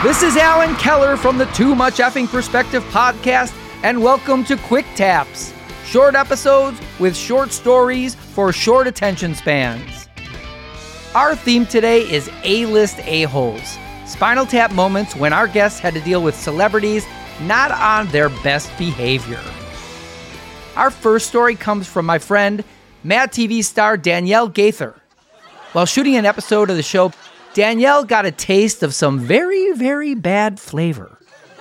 This is Alan Keller from the Too Much Effing Perspective podcast, and welcome to Quick Taps, short episodes with short stories for short attention spans. Our theme today is A-list a-holes, Spinal Tap moments when our guests had to deal with celebrities not on their best behavior. Our first story comes from my friend, Mad TV star Danielle Gaither. While shooting an episode of the show, Danielle got a taste of some very, very bad flavor.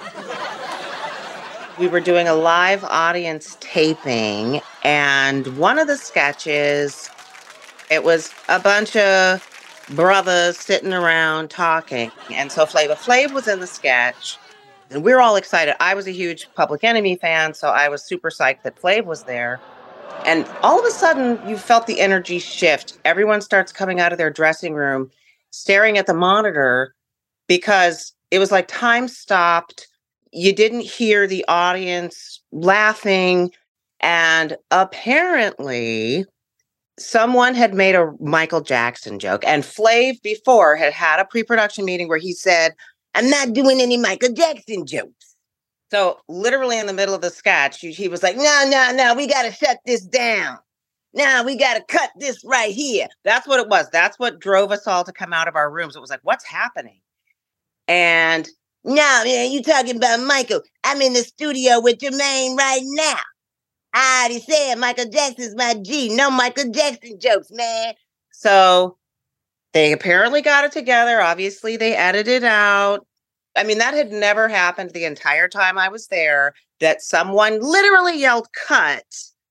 We were doing a live audience taping, and one of the sketches, it was a bunch of brothers sitting around talking. And so Flavor Flav was in the sketch, and we were all excited. I was a huge Public Enemy fan, so I was super psyched that Flav was there. And all of a sudden, you felt the energy shift. Everyone starts coming out of their dressing room, staring at the monitor, because it was like time stopped. You didn't hear the audience laughing. And apparently, someone had made a Michael Jackson joke. And Flav before had a pre-production meeting where he said, "I'm not doing any Michael Jackson jokes." So literally in the middle of the sketch, he was like, no, we got to shut this down. Now we got to cut this right here. That's what it was. That's what drove us all to come out of our rooms. It was like, what's happening? And no, man, you talking about Michael. I'm in the studio with Jermaine right now. I already said Michael Jackson's my G. No Michael Jackson jokes, man. So they apparently got it together. Obviously, they edited out. I mean, that had never happened the entire time I was there, that someone literally yelled cut.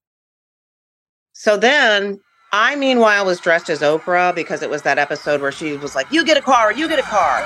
So then I, meanwhile, was dressed as Oprah because it was that episode where she was like, you get a car, you get a car.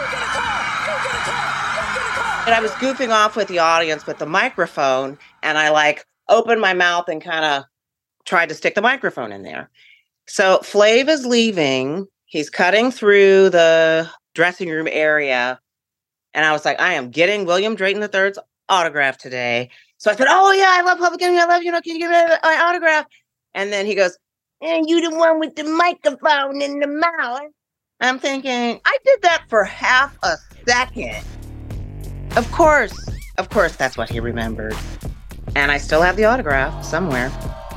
And I was goofing off with the audience with the microphone, and I opened my mouth and kind of tried to stick the microphone in there. So Flav is leaving. He's cutting through the dressing room area. And I was like, I am getting William Drayton III's autograph today. So I said, oh, yeah, I love Public Enemy. I love, can you give me my autograph? And then he goes, and you the one with the microphone in the mouth. I'm thinking, I did that for half a second. Of course, that's what he remembered. And I still have the autograph somewhere.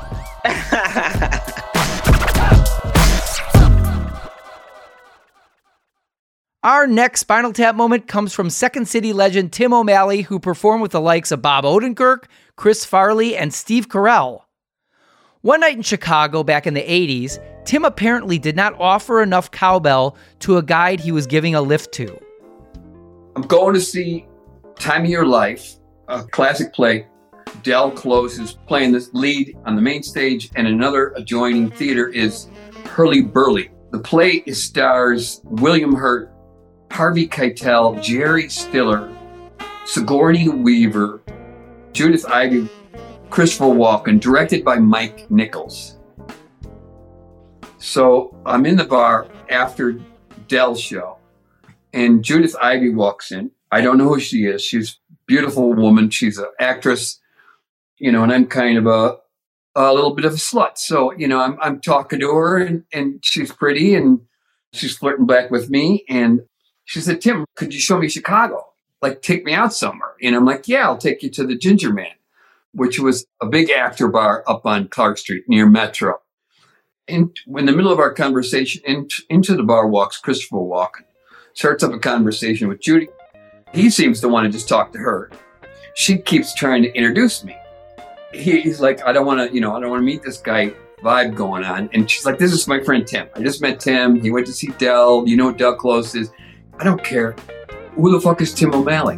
Our next Spinal Tap moment comes from Second City legend Tim O'Malley, who performed with the likes of Bob Odenkirk, Chris Farley, and Steve Carell. One night in Chicago back in the 80s, Tim apparently did not offer enough cowbell to a guide he was giving a lift to. I'm going to see Time of Your Life, a classic play. Del Close is playing this lead on the main stage, and another adjoining theater is Hurly Burly. The play stars William Hurt, Harvey Keitel, Jerry Stiller, Sigourney Weaver, Judith Ivey, Christopher Walken, directed by Mike Nichols. So I'm in the bar after Del's show, and Judith Ivey walks in. I don't know who she is. She's a beautiful woman. She's an actress, and I'm kind of a little bit of a slut. So, I'm talking to her, and she's pretty, and she's flirting back with me. And she said, Tim, could you show me Chicago? Take me out somewhere. And I'm like, yeah, I'll take you to the Ginger Man, which was a big actor bar up on Clark Street near Metro. And in the middle of our conversation, into the bar walks Christopher Walken, starts up a conversation with Judy. He seems to want to just talk to her. She keeps trying to introduce me. He's like, I don't want to meet this guy vibe going on. And she's like, this is my friend Tim. I just met Tim. He went to see Del. You know what Del Close is. I don't care. Who the fuck is Tim O'Malley?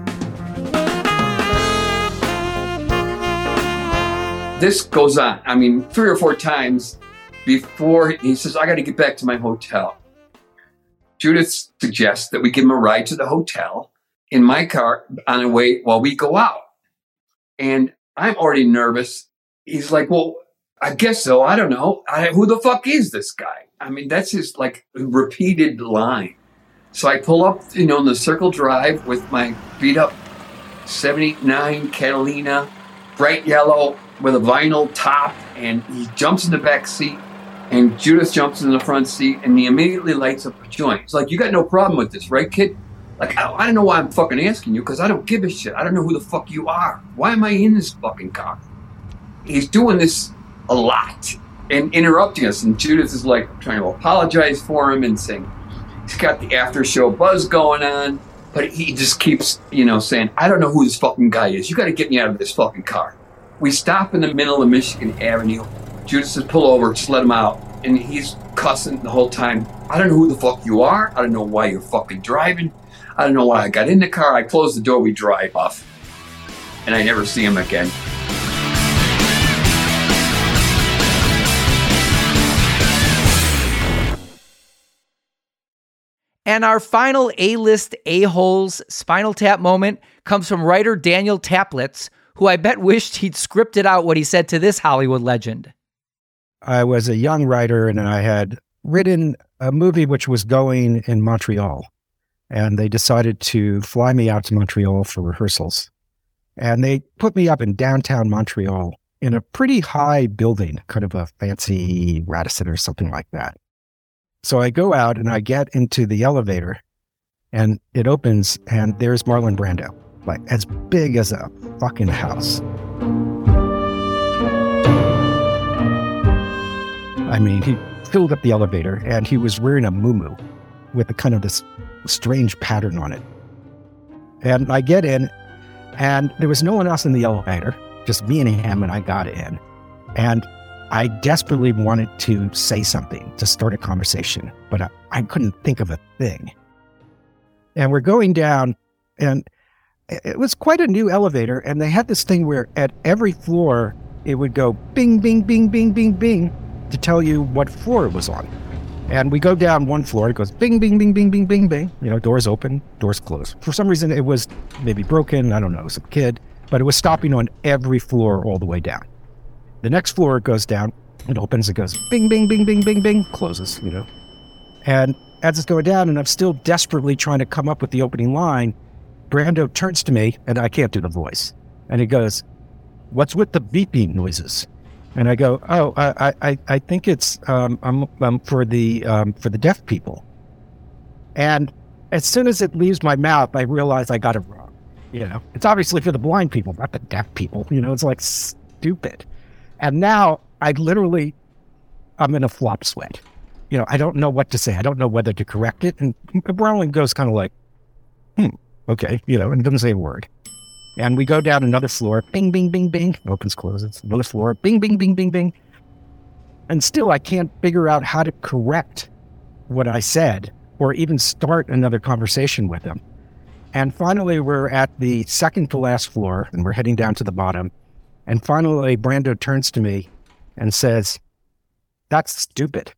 This goes on. 3 or 4 times before he says, I got to get back to my hotel. Judith suggests that we give him a ride to the hotel in my car on the way while we go out. And I'm already nervous. He's like, well, I guess so. I don't know. Who the fuck is this guy? That's his repeated line. So I pull up, in the Circle Drive with my beat up 79 Catalina, bright yellow with a vinyl top. And he jumps in the back seat, and Judith jumps in the front seat, and he immediately lights up a joint. It's like, you got no problem with this, right, kid? Like, I don't know why I'm fucking asking you, because I don't give a shit. I don't know who the fuck you are. Why am I in this fucking car? He's doing this a lot and interrupting us. And Judith is like trying to apologize for him and saying he's got the after show buzz going on. But he just keeps, saying, I don't know who this fucking guy is. You got to get me out of this fucking car. We stop in the middle of Michigan Avenue. Judith says, pull over, just let him out. And he's cussing the whole time. I don't know who the fuck you are. I don't know why you're fucking driving. I don't know why I got in the car. I close the door, we drive off. And I never see him again. And our final A-list A-holes Spinal Tap moment comes from writer Daniel Taplitz, who I bet wished he'd scripted out what he said to this Hollywood legend. I was a young writer and I had written a movie which was going in Montreal. And they decided to fly me out to Montreal for rehearsals. And they put me up in downtown Montreal in a pretty high building, kind of a fancy Radisson or something like that. So I go out and I get into the elevator and it opens and there's Marlon Brando, like as big as a fucking house. I mean, he filled up the elevator and he was wearing a muumuu with a kind of this strange pattern on it. And I get in and there was no one else in the elevator, just me and him, and I got in. And I desperately wanted to say something, to start a conversation, but I couldn't think of a thing. And we're going down, and it was quite a new elevator, and they had this thing where at every floor, it would go bing, bing, bing, bing, bing, bing, to tell you what floor it was on. And we go down one floor, it goes bing, bing, bing, bing, bing, bing, bing. Doors open, doors close. For some reason, it was maybe broken, I don't know, it was a kid, but it was stopping on every floor all the way down. The next floor it goes down, it opens, it goes bing, bing, bing, bing, bing, bing, closes, And as it's going down, and I'm still desperately trying to come up with the opening line, Brando turns to me, and I can't do the voice. And he goes, "What's with the beeping noises?" And I go, "Oh, I think it's for the deaf people." And as soon as it leaves my mouth, I realize I got it wrong. It's obviously for the blind people, not the deaf people. It's like stupid. And now I'm in a flop sweat. I don't know what to say. I don't know whether to correct it. And Browning goes kind of like, okay, and doesn't say a word. And we go down another floor, bing, bing, bing, bing, opens, closes, another floor, bing, bing, bing, bing, bing. And still I can't figure out how to correct what I said or even start another conversation with him. And finally, we're at the second to last floor and we're heading down to the bottom. And finally, Brando turns to me and says, "That's stupid."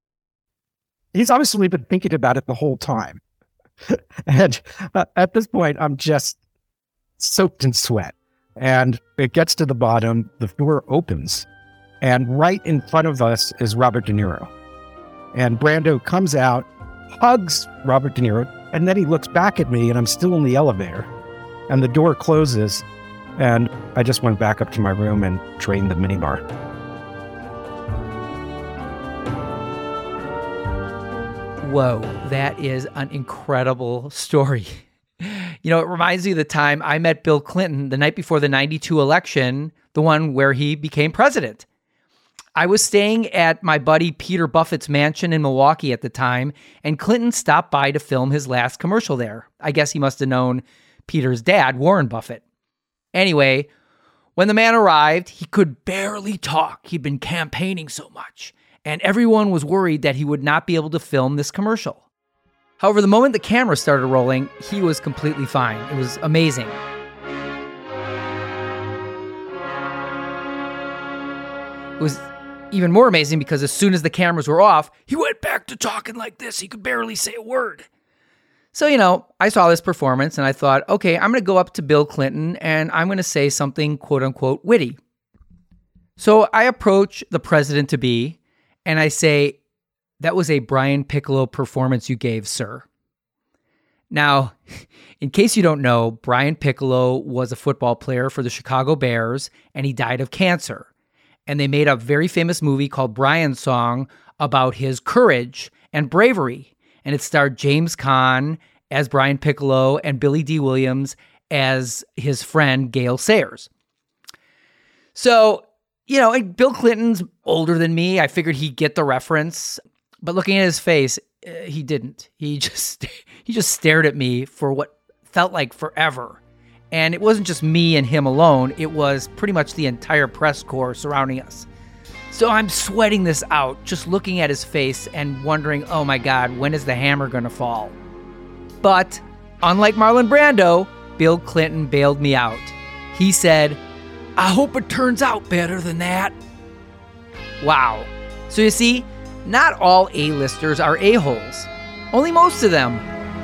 He's obviously been thinking about it the whole time. And at this point, I'm just soaked in sweat. And it gets to the bottom, the door opens, and right in front of us is Robert De Niro. And Brando comes out, hugs Robert De Niro, and then he looks back at me, and I'm still in the elevator. And the door closes, and I just went back up to my room and drained the minibar. Whoa, that is an incredible story. It reminds me of the time I met Bill Clinton the night before the 92 election, the one where he became president. I was staying at my buddy Peter Buffett's mansion in Milwaukee at the time, and Clinton stopped by to film his last commercial there. I guess he must have known Peter's dad, Warren Buffett. Anyway, when the man arrived, he could barely talk. He'd been campaigning so much, and everyone was worried that he would not be able to film this commercial. However, the moment the camera started rolling, he was completely fine. It was amazing. It was even more amazing because as soon as the cameras were off, he went back to talking like this. He could barely say a word. So, I saw this performance and I thought, okay, I'm going to go up to Bill Clinton and I'm going to say something quote unquote witty. So I approach the president-to-be and I say, "That was a Brian Piccolo performance you gave, sir." Now, in case you don't know, Brian Piccolo was a football player for the Chicago Bears, and he died of cancer. And they made a very famous movie called Brian's Song about his courage and bravery. And it starred James Caan as Brian Piccolo and Billy D. Williams as his friend Gale Sayers. So, Bill Clinton's older than me. I figured he'd get the reference, but looking at his face, he didn't. He just stared at me for what felt like forever. And it wasn't just me and him alone. It was pretty much the entire press corps surrounding us. So I'm sweating this out, just looking at his face and wondering, oh my God, when is the hammer going to fall? But unlike Marlon Brando, Bill Clinton bailed me out. He said, I hope it turns out better than that. Wow. So you see, not all A-listers are a-holes. Only most of them.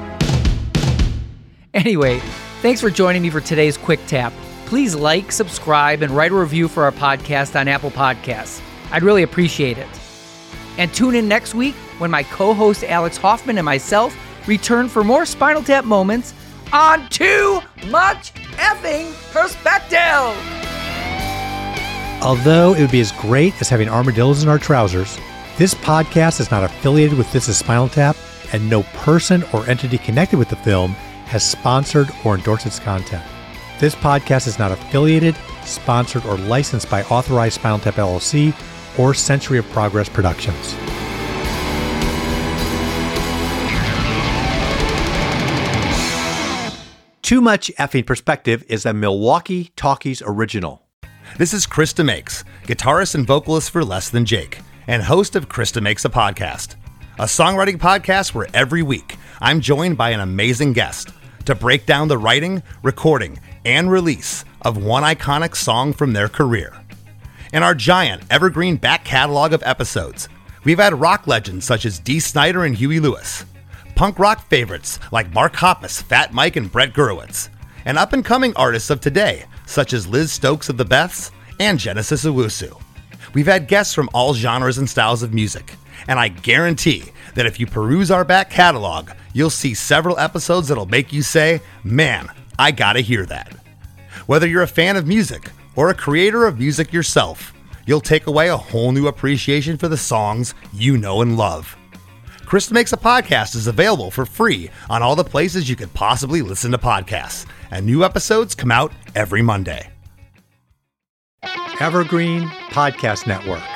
Anyway, thanks for joining me for today's Quick Tap. Please like, subscribe, and write a review for our podcast on Apple Podcasts. I'd really appreciate it. And tune in next week when my co-host Alex Hoffman and myself return for more Spinal Tap moments on Too Much Effing Perspective. Although it would be as great as having armadillos in our trousers, this podcast is not affiliated with This Is Spinal Tap, and no person or entity connected with the film has sponsored or endorsed its content. This podcast is not affiliated, sponsored, or licensed by Authorized Spinal Tap LLC or Century of Progress Productions. Too Much Effing Perspective is a Milwaukee Talkies original. This is Krista Makes, guitarist and vocalist for Less Than Jake, and host of Krista Makes a Podcast, a songwriting podcast where every week I'm joined by an amazing guest to break down the writing, recording, and release of one iconic song from their career. In our giant evergreen back catalog of episodes, we've had rock legends such as Dee Snider and Huey Lewis, punk rock favorites like Mark Hoppus, Fat Mike, and Brett Gurewitz, and up-and-coming artists of today such as Liz Stokes of the Beths and Genesis Owusu. We've had guests from all genres and styles of music, and I guarantee that if you peruse our back catalog, you'll see several episodes that'll make you say, man, I gotta hear that. Whether you're a fan of music or a creator of music yourself, you'll take away a whole new appreciation for the songs you know and love. Krista Makes a Podcast is available for free on all the places you could possibly listen to podcasts, and new episodes come out every Monday. Evergreen Podcast Network.